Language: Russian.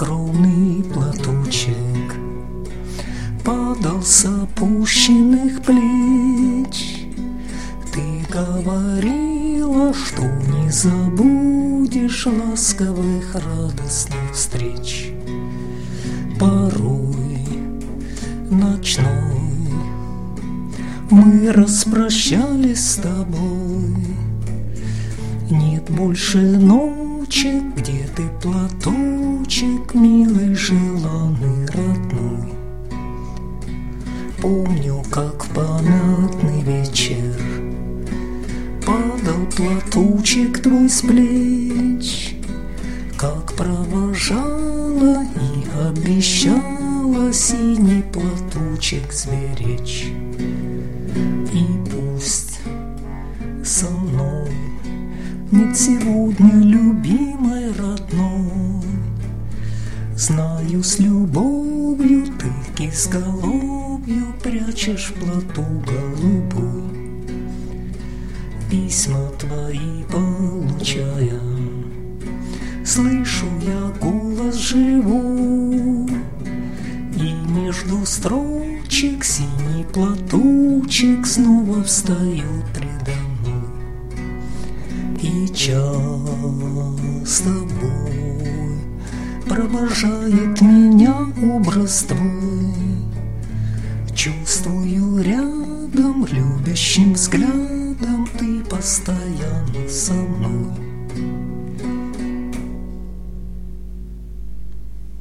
скромный платочек падал с опущенных плеч. Ты говорила, что не забудешь ласковых радостных встреч. Порой ночной мы распрощались с тобой. Нет больше ночи, где ты, платочек, милый, желанный, родной. Помню, как в памятный вечер падал платочек твой с плеч, как провожала и обещала синий платочек сберечь. И пусть со мной нет сегодня любимой родной, знаю, с любовью ты кизголовью прячешь платок голубой. Письма твои получая, слышу я голос живой, и между строчек синий платочек снова встает предо мной. И часто бой провожает меня образ твой. Чувствую рядом любящим взглядом ты постоянно со мной.